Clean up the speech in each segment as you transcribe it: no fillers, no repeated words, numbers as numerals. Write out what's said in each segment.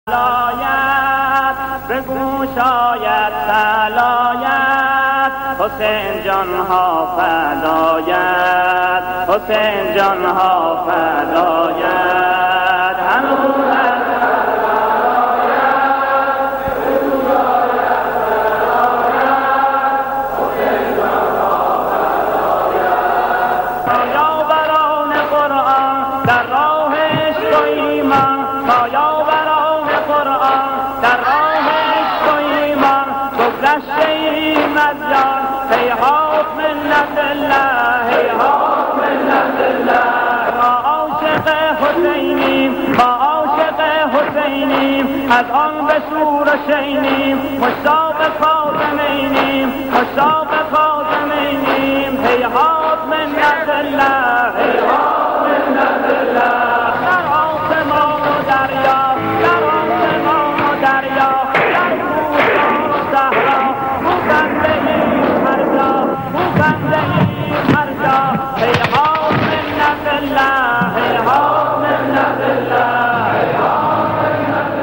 لایت بگو شاید سلایت حسین جان ها فدایت حسین جان ها فدایت هنوز هیهات منت الله هیهات منت الله ما عاشق حسینیم ما عاشق حسینیم از آن به شور شینیم مشتاق فاطمینیم مشتاق فاطمینیم هیهات منت الله هیهات منت الله در آسمان و دریا در آسمان و دریا در کوهسار و صحرا هیهات منت الله هیهات منت الله هیهات منت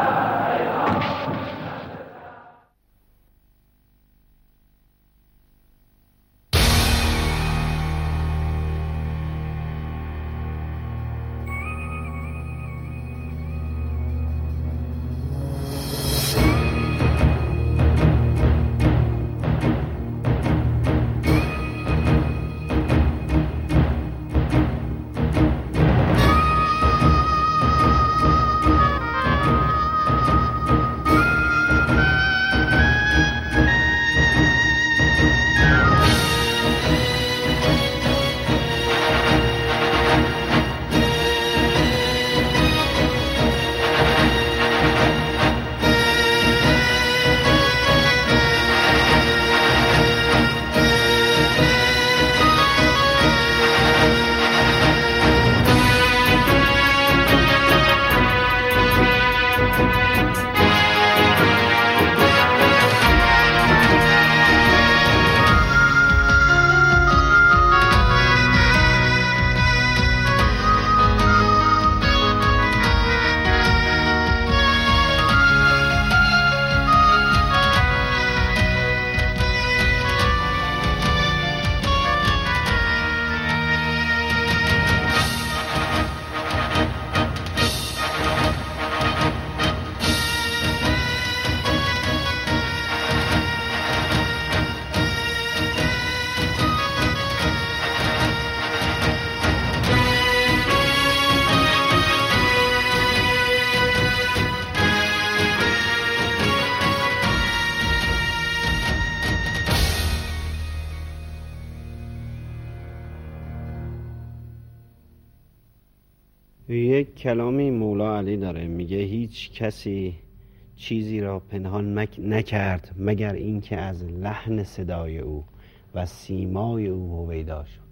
یک کلامی مولا علی داره، میگه هیچ کسی چیزی را پنهان نکرد مگر اینکه از لحن صدای او و سیمای او هویدا شد.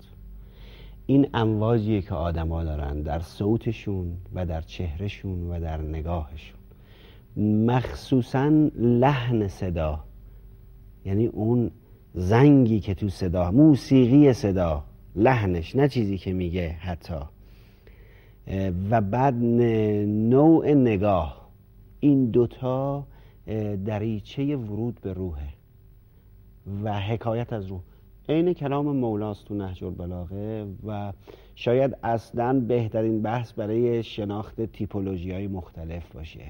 این امواجیه که آدما دارن در صوتشون و در چهرهشون و در نگاهشون، مخصوصا لحن صدا، یعنی اون زنگی که تو صدا، موسیقی صدا، لحنش، نه چیزی که میگه حتی، و بعد نوع نگاه، این دوتا دریچه ورود به روحه و حکایت از روح. عین کلام مولاست تو نهج البلاغه و شاید اصلا بهترین بحث برای شناخت تیپولوژی‌های مختلف باشه.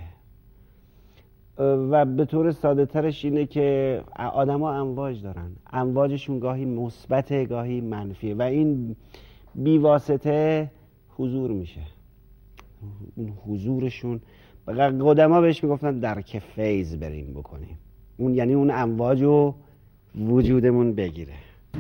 و به طور ساده ترش اینه که آدم ها امواج دارن، امواجشون گاهی مثبته گاهی منفیه و این بیواسطه حضور میشه. اون حضورشون قدما بهش میگفتن درک فیض بریم بکنیم، اون یعنی اون امواج رو وجودمون بگیره.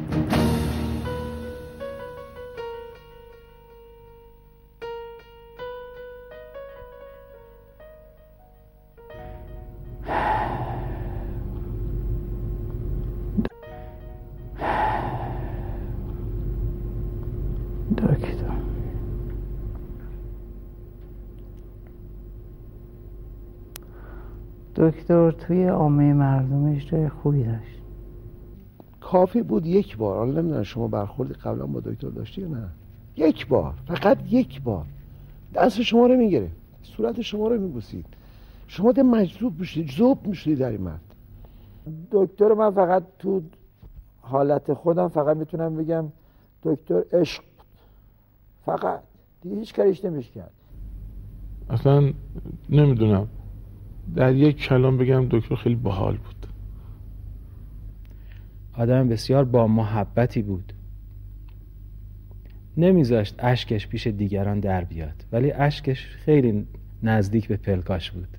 دکتر توی عامه مردمش جای خوبی داشت. کافی بود یک بار، حالا نمیدونم شما برخوردی قبلا با دکتر داشتی یا نه، یک بار، فقط یک بار دست شما رو میگرفت، صورت شما رو میبوسید، شما ده مجذوب میشید، ذوب میشید در این مرد. دکتر من فقط تو حالت خودم فقط میتونم بگم دکتر عشق بود، فقط دیگه هیچ کاریش نمیشه کرد. اصلا نمیدونم در یک کلام بگم دکتر خیلی باحال بود. آدم بسیار با محبتی بود، نمیذاشت اشکش پیش دیگران در بیاد، ولی اشکش خیلی نزدیک به پلکاش بود.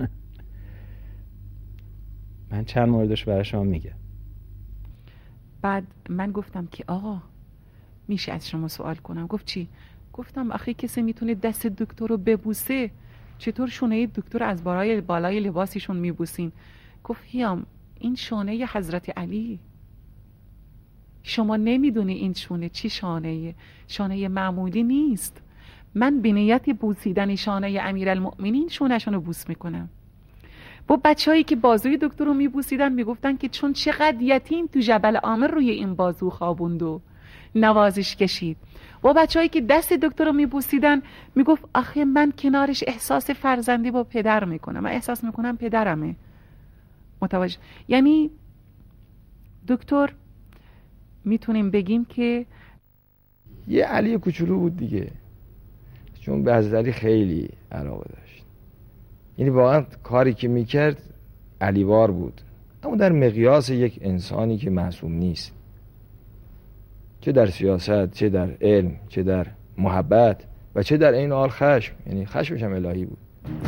من چند موردش برای شما میگم. بعد من گفتم که آقا میشه از شما سوال کنم؟ گفت چی؟ گفتم آخه کسی میتونه دست دکتر رو ببوسه، چطور شونه دکتر از بالای لباسشون میبوسین؟ گفت هیام این شونه ی حضرت علی، شما نمیدونی این شونه چی شانه معمولی نیست. من به نیت بوسیدن شانه امیرالمؤمنین شونه‌شون رو بوس میکنم. با بچه‌هایی که بازوی دکتر رو میبوسیدن میگفتن که چون چقدر یتیم تو جبل عامر روی این بازو خوابوند و نوازش کشید. با بچه‌هایی که دست دکتر رو میبوسیدن میگفت آخه من کنارش احساس فرزندی با پدر میکنم، من احساس میکنم پدرمه. متوجه؟ یعنی دکتر میتونیم بگیم که یه علی کوچولو بود دیگه، چون به حضرت علی خیلی علاقه داشت. یعنی واقعا کاری که میکرد علیوار بود، اما در مقیاس یک انسانی که معصوم نیست، چه در سیاست، چه در علم، چه در محبت و چه در این حال خشم. یعنی خشمش هم الهی بود.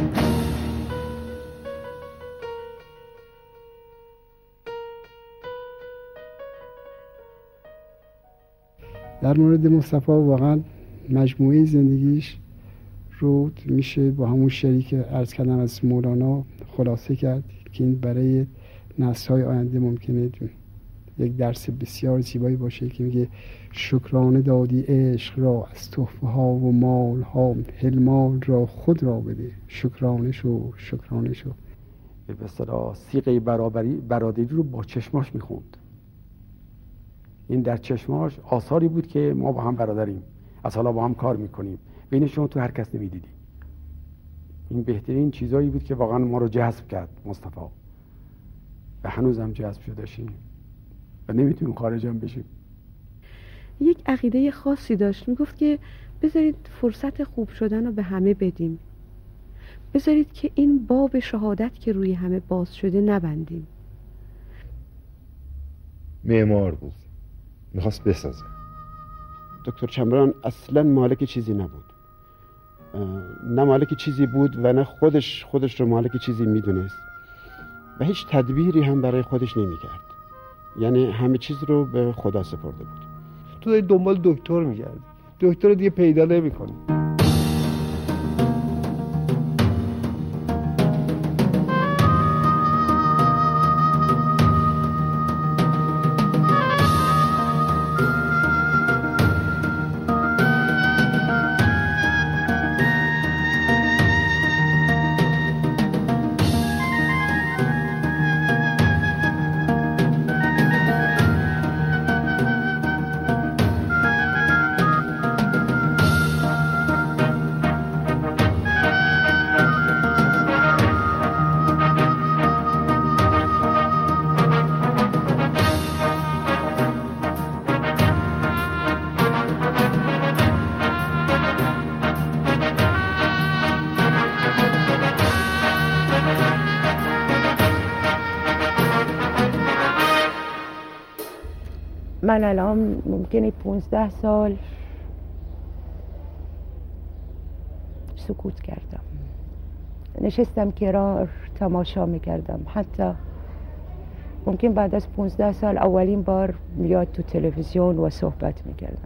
در مورد مصطفی واقعا مجموعه زندگیش رو میشه با همون شعری که عرض کردم از مولانا خلاصه کرد که این برای نسل‌های آینده ممکنه یک درس بسیار زیبایی باشه که میگه شکرانه دادی عشق را از تحفه ها و مال ها، حلمال را خود را بده، شکرانه شو شکرانه شو. به اصطلاح صیغه برادری رو با چشماش میخوند. این در چشماش آثاری بود که ما با هم برادریم، از حالا با هم کار میکنیم، بین شما تو هر کس نمیدیدی. این بهترین چیزایی بود که واقعا ما رو جذب کرد مصطفی، و هنوز هم جذب شده‌شیم و نمیتونیم خارج هم بشیم. یک عقیده خاصی داشت، میگفت که بذارید فرصت خوب شدن رو به همه بدیم، بذارید که این باب شهادت که روی همه باز شده نبندیم. معمار بود، میخواست بسازه. دکتر چمبران اصلا مالک چیزی نبود، نه مالک چیزی بود و نه خودش رو مالک چیزی میدونست و هیچ تدبیری هم برای خودش نمیکرد. یعنی همه چیز رو به خدا سپرده بود. تو داری دنبال دکتر میگردی، دکتر رو دیگه پیدا نمی‌کنی. من الان ممکنه 15 سال سکوت کردم، نشستم کنار تماشا میکردم. حتی ممکن بعد از 15 سال اولین بار میاد تو تلویزیون و صحبت میکردم.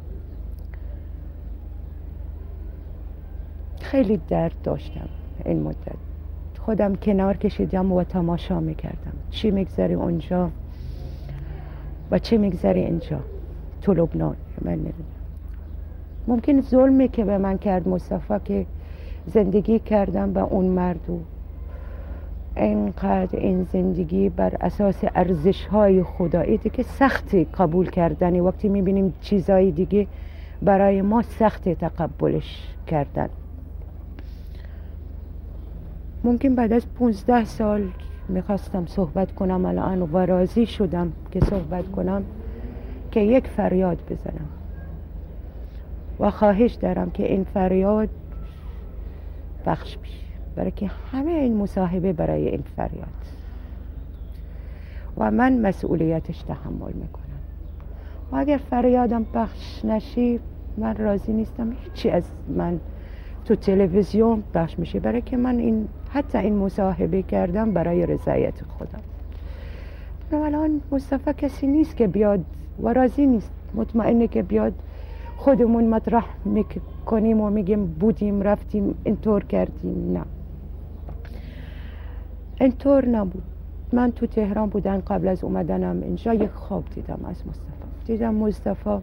خیلی درد داشتم این مدت، خودم کنار کشیدم و تماشا میکردم چی میگذره اونجا و چه میگذره اینجا تو لبنان. من نمیدونم، ممکن ظلمی که به من کرد مصطفی که زندگی کردم با اون مرد و اینقدر این زندگی بر اساس ارزش‌های خدایی که سختی قبول کردنی، وقتی میبینیم چیزای دیگه برای ما سخت تقبلش کردن. ممکن بعد از 15 سال میخواستم صحبت کنم الان و راضی شدم که صحبت کنم که یک فریاد بزنم و خواهش دارم که این فریاد بخش بشه، برای که همه این مصاحبه برای این فریاد و من مسئولیتش تحمل میکنم و اگر فریادم پخش نشی من راضی نیستم هیچی از من تو تلویزیون پخش میشه، برای که من حتی این مصاحبه کردم برای رضایت خودم. الان مصطفی کسی نیست که بیاد و راضی نیست، مطمئنه که بیاد خودمون مطرح میکنیم و میگیم بودیم رفتیم اینطور کردیم. نه، اینطور نبود. من تو تهران بودن قبل از اومدنم اینجا یک خواب دیدم از دیدم مصطفی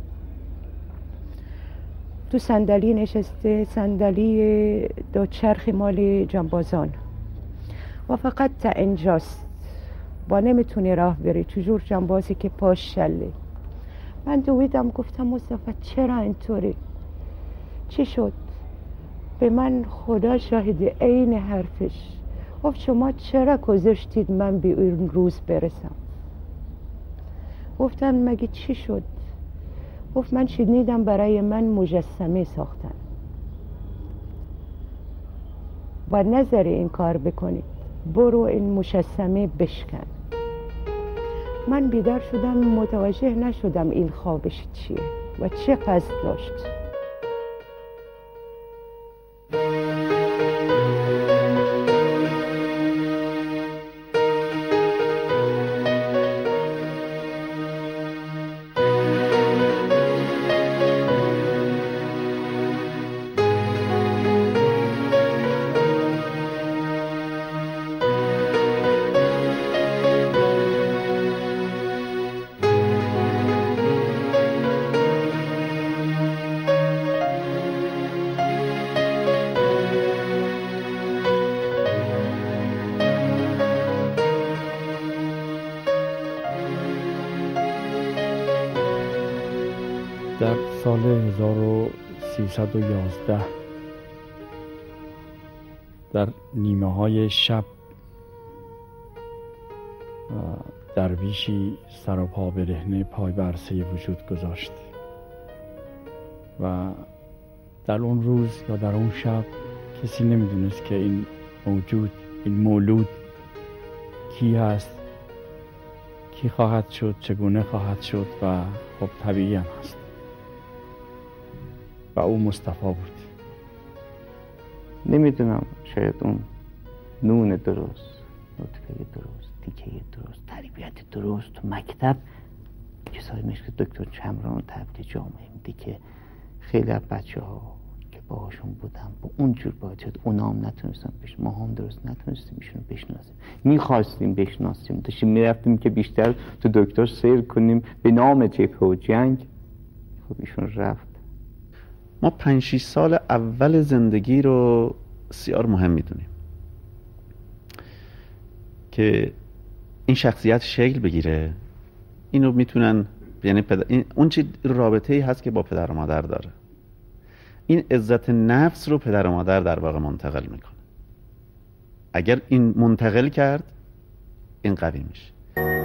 تو صندلی نشسته، صندلی دوچرخ مال جنبازان و فقط تا اینجاست با نمیتونی راه بری، چجور جنبازی که پاش شله. من دویدم گفتم مصطفی چرا اینطوری؟ چی شد؟ به من خدا شاهد عین حرفش گفت شما چرا گذاشتید من به این روز برسم؟ گفتم مگه چی شد؟ گفت من شنیدم برای من مجسمه ساختن و نظر این کار بکنید، برو این مجسمه بشکن. من بیدار شدم، متوجه نشدم این خوابش چیه و چه قصد داشت. در سال 1311 در نیمه های شب درویشی سر و پا برهنه پای بر عرصه وجود گذاشت و در اون روز یا در اون شب کسی نمیدونست که این موجود، این مولود کی هست، کی خواهد شد، چگونه خواهد شد و خب طبیعی هم هست و او مصطفی بود. نمیدونم شاید اون نون درست، نطفه درست، تیکه درست، تربیت درست تو مکتب کسایی مثل دکتر چمران تبدیل جامعه میده که خیلی از بچه ها که باهاشون بودم با اونجور باید اونا هم نتونستن ما هم درست نتونستیم ایشون بشناسیم. میخواستیم بشناسیم، داشتیم میرفتیم که بیشتر تو دکتر سیر کنیم به نام جبهه و جنگ. خب ایشون رفت. ما 5-6 سال اول زندگی رو بسیار مهم میدونیم که این شخصیت شکل بگیره. اینو میتونن یعنی اون چی رابطه‌ای هست که با پدر و مادر داره، این عزت نفس رو پدر و مادر در واقع منتقل میکنه. اگر این منتقل کرد این قوی میشه.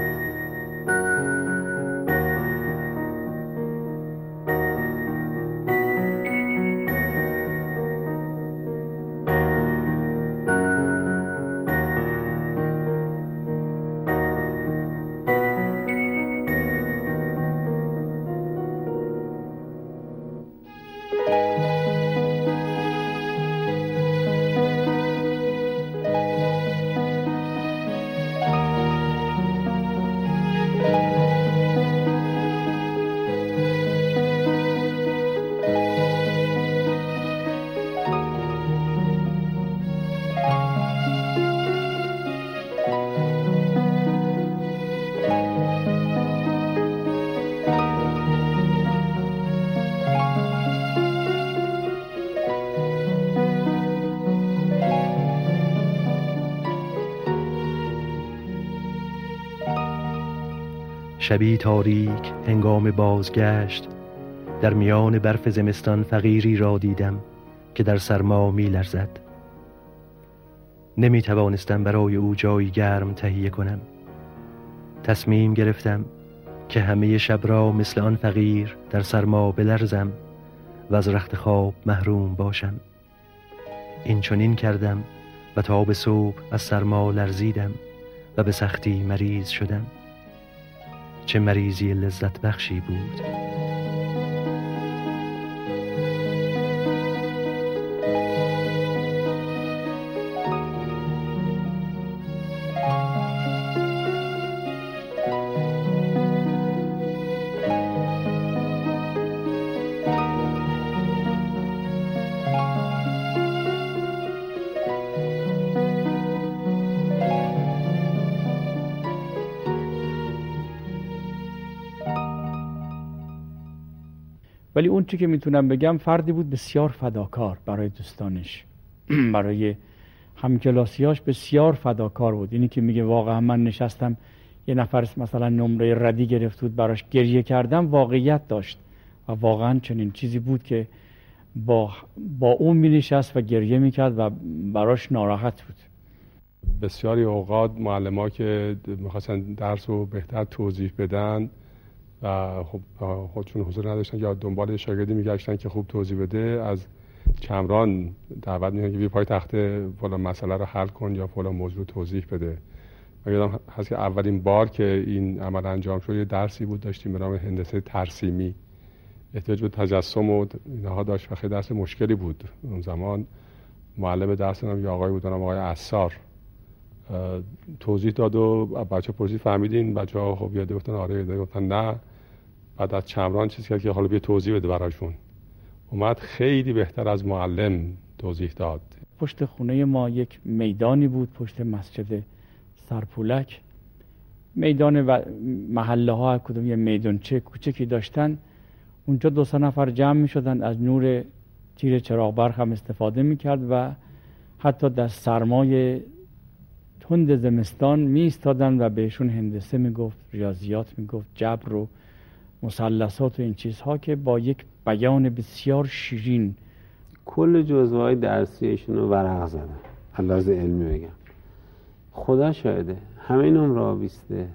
شبی تاریک هنگام بازگشت در میان برف زمستان فقیری را دیدم که در سرما می لرزد. نمی توانستم برای او جایی گرم تهیه کنم. تصمیم گرفتم که همه شب را مثل آن فقیر در سرما بلرزم و از رخت خواب محروم باشم. این چنین کردم و تا به صبح از سرما لرزیدم و به سختی مریض شدم. چه مریضی لذت بخشی بود. ولی اون چی که میتونم بگم فردی بود بسیار فداکار برای دوستانش برای همکلاسیاش بسیار فداکار بود. اینی که میگه واقعا من نشستم یه نفر مثلا نمره ردی گرفت بود براش گریه کردم، واقعیت داشت و واقعا چنین چیزی بود که با اون مینشست و گریه میکرد و براش ناراحت بود. بسیاری اوقات معلم‌ها که میخواستن درس رو بهتر توضیح بدن و خب خودشون حضور نداشتن یا دنبال شاگردی میگشتن که خوب توضیح بده، از کمران دعوت میکنن که بیا پای تخته فلان مسئله رو حل کن یا فلان موضوع توضیح بده. من یادم هست که اولین بار که این عمل انجام شد یه درسی بود داشتیم به نام هندسه ترسیمی، احتیاج به تجسم و اینها داشت و خیلی درس مشکلی بود. اون زمان معلم درس هم یه آقای بود به نام آقای عصار توضیح داد و بچه پرسید فهمیدین؟ بچه‌ها خب یاده گفتن آره، یاده گفتن نه. بعد از چمران چیز کرد که حالا بیا توضیح بده براشون. اومد خیلی بهتر از معلم توضیح داد. پشت خونه ما یک میدانی بود، پشت مسجد سرپولک، میدان و محله ها کدوم یه میدانچه کوچکی داشتن. اونجا 2-3 نفر جمع می شدن، از نور تیر چراغ برق هم استفاده می کرد و حتی در سرمای تند زمستان می ایستادن و بهشون هندسه می گفت، ریاضیات می گفت، جبر و مثلثات و این چیزها که با یک بیان بسیار شیرین کل جزوه‌های درسیشون رو ورق زدن. علاوه علمی بگم خدا شاهده همه نمره آویسته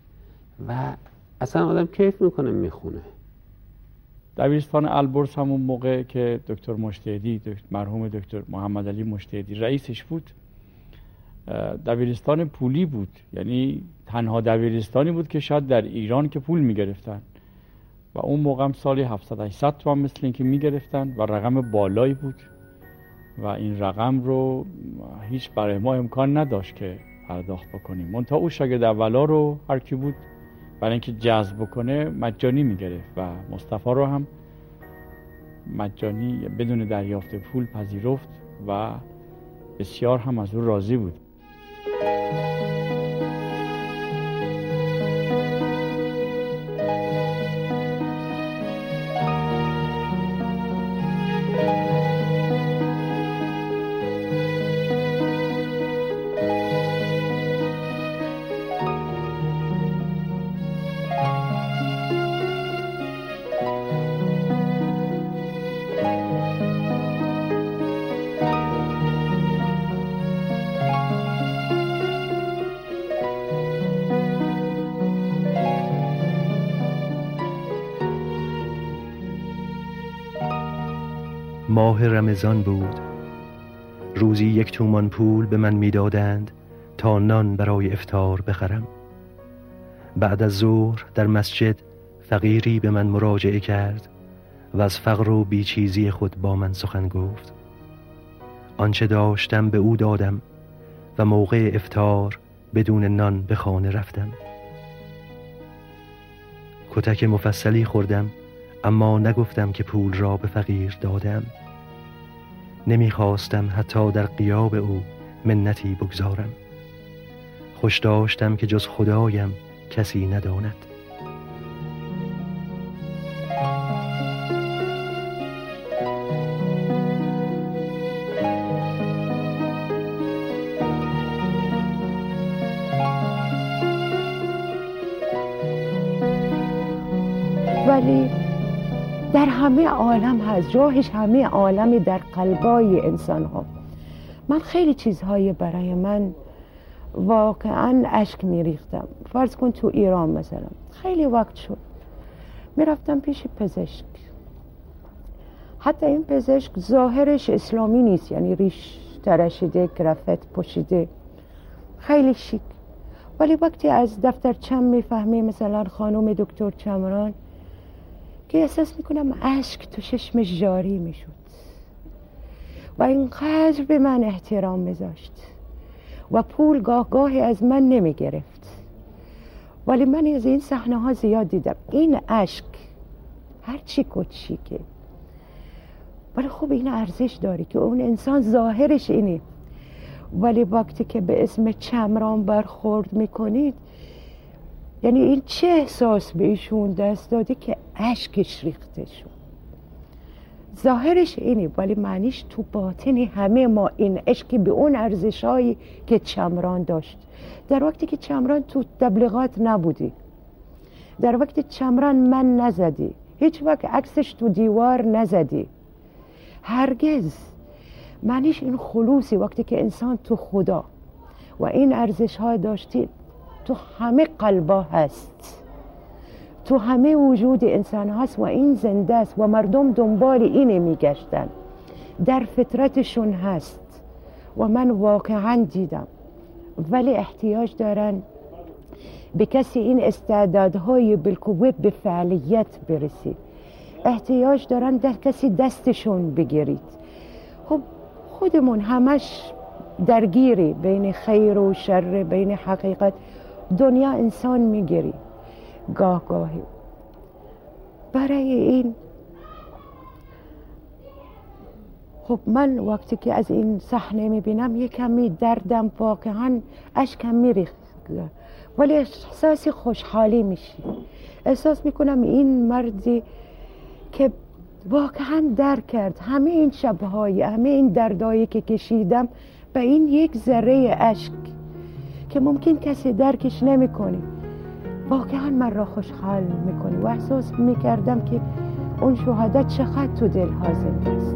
و اصلا آدم کیف میکنه میخونه. دبیرستان البرز همون موقع که دکتر مجتهدی مرحوم دکتر محمد علی مجتهدی رئیسش بود، دبیرستان پولی بود، یعنی تنها دبیرستانی بود که شاید در ایران که پول میگرفتن و اون موقع هم سالی 700-800 تومان مثل این که میگرفتن و رقم بالایی بود و این رقم رو هیچ برای ما امکان نداشت که پرداخت بکنیم. منتها او شاگرد اولا رو هر کی بود برای اینکه جذب بکنه مجانی میگرفت و مصطفی رو هم مجانی بدون دریافت پول پذیرفت و بسیار هم از او راضی بود. ماه رمضان بود. روزی 1 تومان پول به من میدادند تا نان برای افطار بخرم. بعد از ظهر در مسجد فقیری به من مراجعه کرد و از فقر و بیچیزی خود با من سخن گفت. آنچه داشتم به او دادم و موقع افطار بدون نان به خانه رفتم. کتک مفصلی خوردم اما نگفتم که پول را به فقیر دادم. نمیخواستم حتی در غیاب او منتی بگذارم. خوش داشتم که جز خدایم کسی نداند. ولی در همه عالم هست، راهش همه عالمی در قلبای انسان ها. من خیلی چیزهایی برای من واقعا اشک میریختم. فرض کن تو ایران مثلا خیلی وقت شد میرفتم پیش پزشک، حتی این پزشک ظاهرش اسلامی نیست، یعنی ریش تراشیده، کرافت پوشیده، خیلی شیک، ولی وقتی از دفترچم میفهمی مثلا خانم دکتر چمران، که احساس میکنم اشک تو چشمش جاری میشد و اینقدر به من احترام میذاشت و پول گاهی از من نمیگرفت. ولی من از این صحنه ها زیاد دیدم. این اشک هرچی کوچیکه ولی خب این ارزش داره که اون انسان ظاهرش اینه، ولی وقتی که به اسم چمران برخورد میکنید، یعنی این چه احساس به ایشون دست داده که اشکش ریخته شد. ظاهرش اینه ولی معنیش تو باطنی همه ما این عشقی به اون ارزشایی که چمران داشت. در وقتی که چمران تو تبلیغات نبودی، در وقتی چمران من نزدی، هیچ وقت عکسش تو دیوار نزدی، هرگز. معنیش این خلوصی وقتی که انسان تو خدا و این ارزش های داشتی، تو همه قلبا هست، تو همه وجود انسان هست و این زنده است و مردم دنبال اینه میگشتن، در فطرتشون هست و من واقعا دیدم. ولی احتیاج دارن به کسی این استعدادهای بالقوه به فعالیت برسی، احتیاج دارن در کسی دستشون بگیرید. خب خودمون همش درگیری بین خیر و شر، بین حقیقت، دنیا انسان میگیری گاهی. برای این خب من وقتی که از این صحنه میبینم یک کمی دردم واقعا اشکم میریخت، ولی احساس خوشحالی میشی. احساس میکنم این مردی که واقعا درک کرد همه این شبهای، همه این دردایی که کشیدم به این یک ذره اشک که ممکن کسی درکش نمیکنه، واقعا من را خوشحال میکنه و احساس میکردم که اون شهادت چقدر تو دلها زنده است.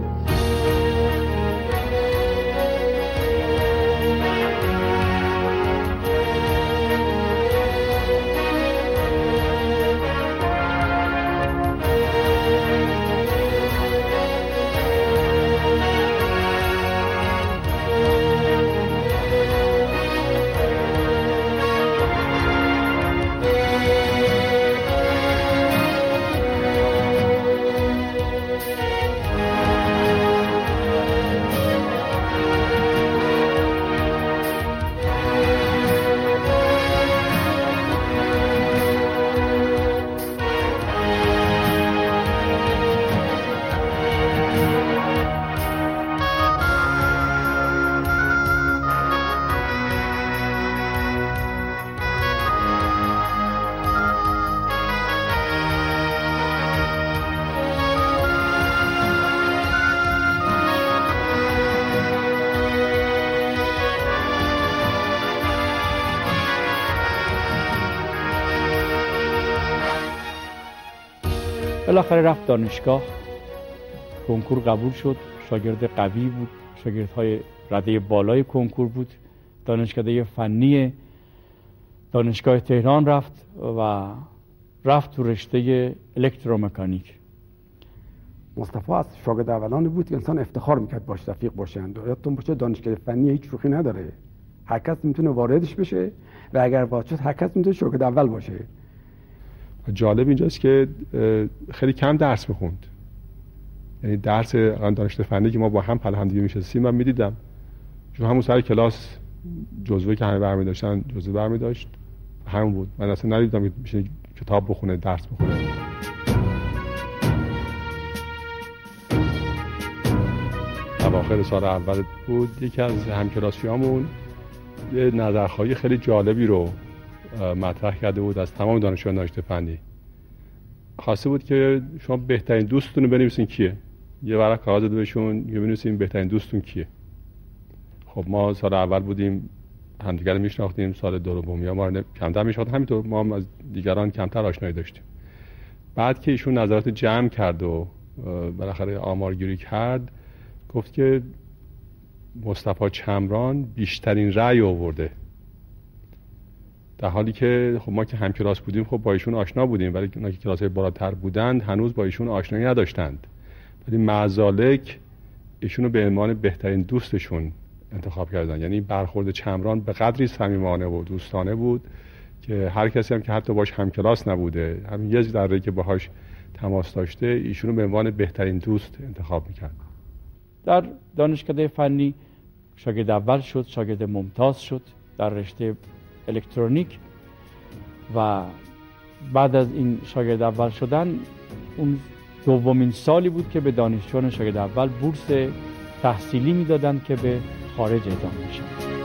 بالاخره رفت دانشگاه، کنکور قبول شد، شاگرد قوی بود، شاگردهای رده بالای کنکور بود، دانشکده فنی دانشگاه تهران رفت و رفت تو رشته الکترومکانیک. مصطفی از شاگرد اولانی بود که انسان افتخار میکرد باش رفیق باشند. یادتون باشه دانشکده فنی هیچ شوخی نداره، هر کس میتونه واردش بشه و اگر وارد شد هر کس میتونه شاگرد اول باشه. جالب اینجاست که خیلی کم درس میخوند، یعنی درس دانشگاه فنی که ما با هم پله هم دیگه میشستیم من میدیدم، چون همون سر کلاس جزوه که همه برمی داشتن جزوه برمی داشت همون بود. من اصلا ندیدم که کتاب بخونه درس بخونه. اواخر سال اول بود یکی از همکلاسیامون یه نظرخواهی خیلی جالبی رو مطرح کرده بود از تمام دانشجویان دانشگاه فنی. خواسته بود که شما بهترین دوستتون رو بنویسین کیه، یه ورق کاغذ بده بهشون یه بنویسین بهترین دوستتون کیه. خب ما سال اول بودیم همدیگر رو میشناختیم، سال دومی ما رو کمتر میشناختیم، همینطور ما هم از دیگران کمتر آشنایی داشتیم. بعد که ایشون نظرات جمع کرد و بالاخره آمارگیری کرد، گفت که مصطفی چمران بیشترین رأی آورده، در حالی که خب ما که همکلاس بودیم خب با ایشون آشنا بودیم، ولی اونا که کلاس‌های بالاتر بودند هنوز با ایشون آشنایی نداشتند، ولی معذالک ایشون رو به عنوان بهترین دوستشون انتخاب کردن. یعنی برخورد چمران به قدری صمیمانه و دوستانه بود که هر کسی هم که حتی باش همکلاس نبوده، همین یه ذره که باهاش تماس داشته، ایشون رو به عنوان بهترین دوست انتخاب میکرد. در دانشکده فنی شاگرد اول شد، شاگرد ممتاز شد در رشته الکترونیک و بعد از این شاگرد اول شدن اون دومین سالی بود که به دانشجویان شاگرد اول بورس تحصیلی میدادن که به خارج اعزام میشن.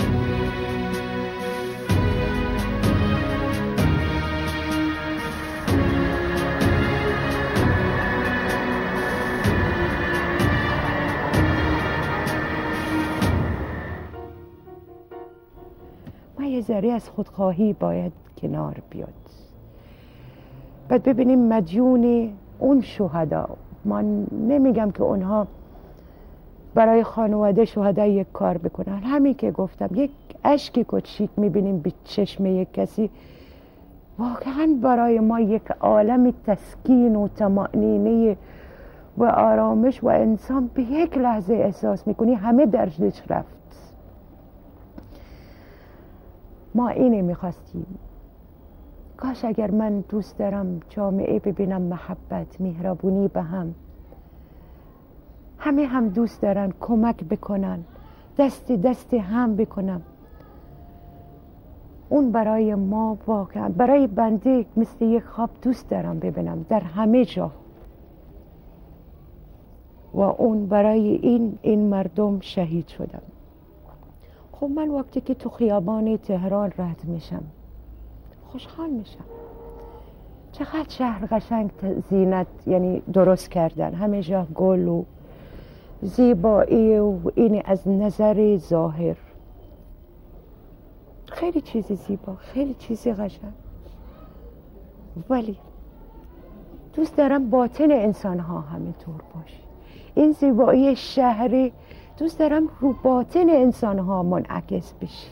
یه ذره از خودخواهی باید کنار بیاد. بعد ببینیم مدیون اون شهدا، من نمیگم که اونها برای خانواده شهدا یک کار بکنن، همین که گفتم یک اشک کوچیک میبینیم به چشم یک کسی واقعا برای ما یک عالم تسکین و طمأنینه و آرامش و انسان به یک لحظه احساس میکنی همه درجش رفت. ما اینه میخواستیم. کاش اگر من دوست دارم جامعه ببینم محبت، مهربونی به همه هم دوست دارن کمک بکنن، دست هم بکنم. اون برای ما واقعا، برای بنده مثل یک خواب دوست دارم ببینم در همه جا. و اون برای این مردم شهید شدم. خب من وقتی که تو خیابان تهران رد میشم خوشحال میشم. چقدر شهر قشنگ زینت یعنی درست کردن، همه جا گل و زیبایی و این از نظر ظاهر خیلی چیزی زیبا، خیلی چیزی قشنگ، ولی دوست دارم باطن انسان ها همه طور باشه. این زیبایی شهری دوست دارم رو باطن انسان ها منعکس بشه.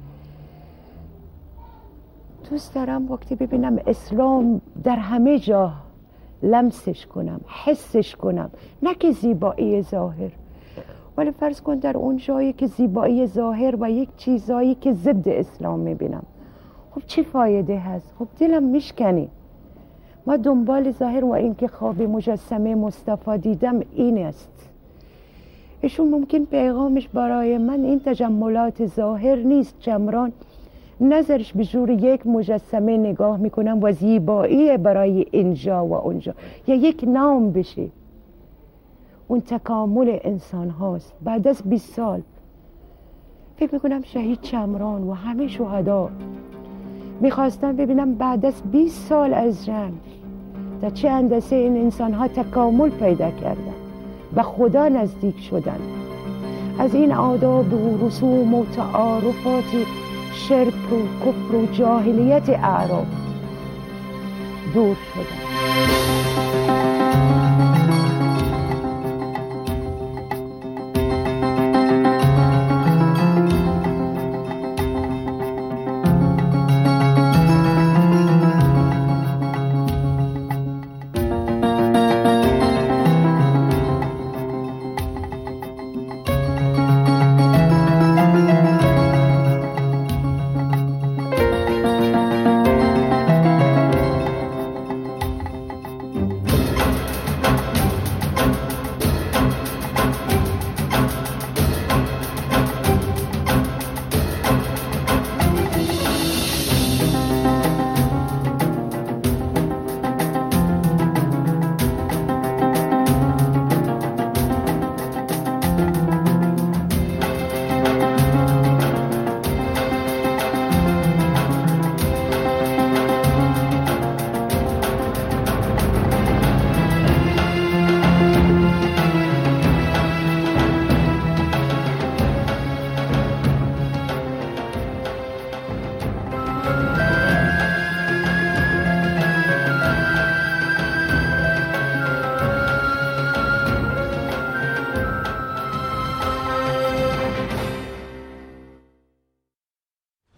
دوست دارم وقتی ببینم اسلام در همه جا لمسش کنم، حسش کنم، نه که زیبایی ظاهر، ولی فرض کن در اون جایی که زیبایی ظاهر و یک چیزایی که ضد اسلام میبینم، خب چه فایده هست؟ خب دلم میشکنی. ما دنبال ظاهر و این که خواب مجسمه مصطفی دیدم این است. ایشون ممکن پیغامش برای من این تجملات ظاهر نیست. چمران نظرش به جور یک مجسمه نگاه میکنم و زیبایی برای اینجا و اونجا یا یک نام بشه. اون تکامل انسان هاست. بعد از 20 سال فکر میکنم شهید چمران و همه شهدا میخواستن ببینم بعد از 20 سال از جنگ در چه اندازه این انسان ها تکامل پیدا کردن و خدا نزدیک شدن، از این آداب و رسوم و تعارفات شرک و کفر و جاهلیت اعراب دور شدن.